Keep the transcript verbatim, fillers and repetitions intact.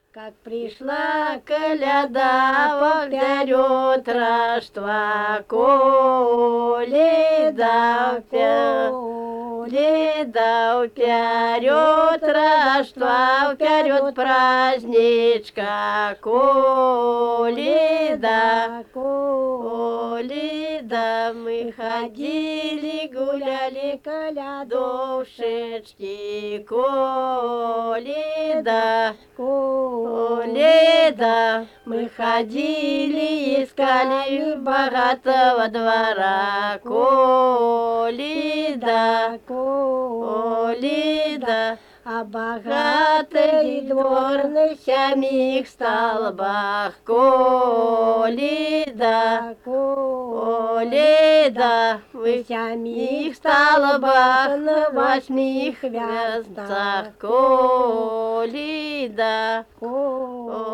Как пришла коляда во вперед рождества, коляда коляда вперед рождества, вперед праздничка, коляда коляда. Мы ходили, гуляли, колядушечки, коляда коляда. Мы ходили, искали богатого двора, коляда коляда. А богатый двор на самих столбах, коляда коляда. В самих столбах на восьми звездах, коляда коляда.